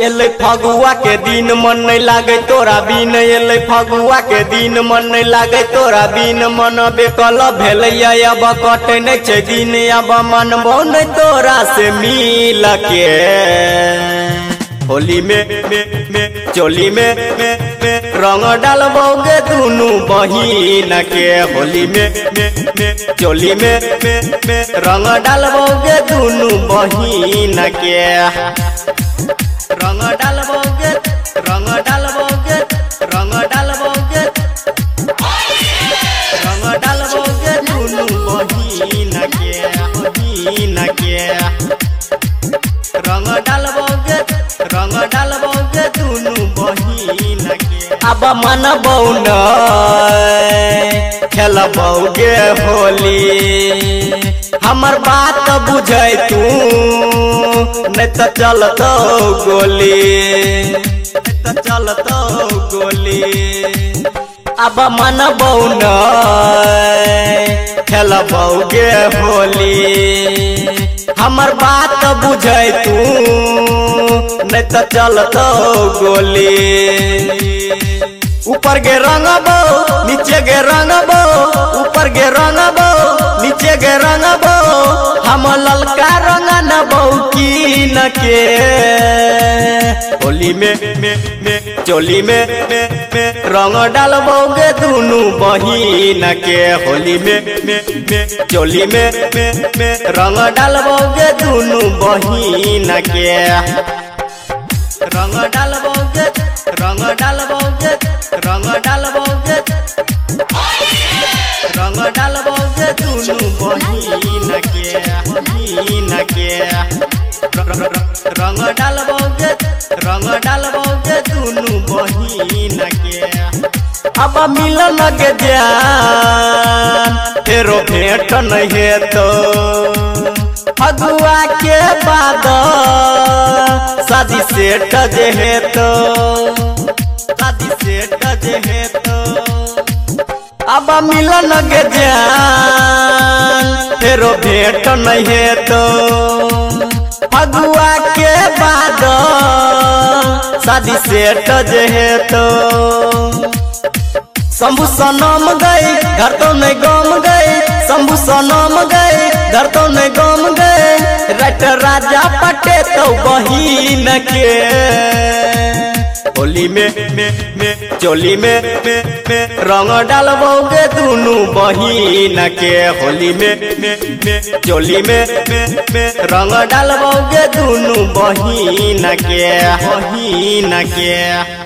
एले फगुआ के दिन मन नहीं लागे तोरा बिन एले फगुआ के दिन मन नहीं लागे तोरा बिन मन बेकल भेलैया अब कटे नहीं छे दिन अब मनबो नहीं तोरा से मिल के होली में चोली में रंग डालबोगे दुनू बहिन के होली में चोली में रंग डालबोगे दुनू बहिन के रंग डालबोगे रंग डालबोगे रंग डालबोगे रंग डालबोगे दुनू बहिन के रंग डालबोगे दुनू बहिन के अब मनबौ न खेलबोगे होली हमर बात बुझै तू नहीं तो चलतो गोली अब मनबौ न खेलबोगे होली हमर बात बुझै तू नहीं तो चलतो गोली ऊपर गे रंगबो नीचे गे रंगबो ऊपर गे रंगबो नीचे गे रंगबो हम ललका रंग नबौ कीन के होली में चोली में रंग डालबोगे दुनू बहिन के होली में चोली में रंग डालबोगे दुनू बहिन के रंग डालबोगे रंग डालबोगे रंग डालबोगे रंग डालबोगे दुनू बहिन के रंग डालबोगे दुनू बहिन के अब मिलन के ध्यान फेरो भेंट नहीं हेतो फगुआ के बाद शादी सेट जे हेतो अब मिलन के ध्यान फेरो भेंट नहीं हेतो फगुआ के बाद शादी सेट जे हेतो शंभू सनम गई घर तो नहीं गम गई शंभू सनम गई घर तो नहीं गम गई रट राजा पटे तो बहिन के होली में चोली में रंग डालबोगे दुनू बहिन के होली में चोली में रंग डालबोगे दुनू बहिन के